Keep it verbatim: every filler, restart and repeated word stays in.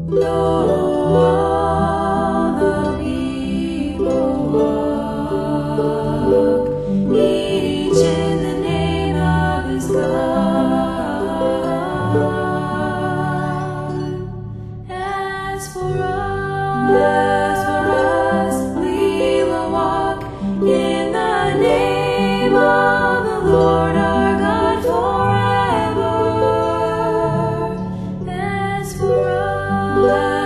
Lo, all the people walk, each in the name of his God. As for us, we will walk in the name of the Lord our God forever. As for us,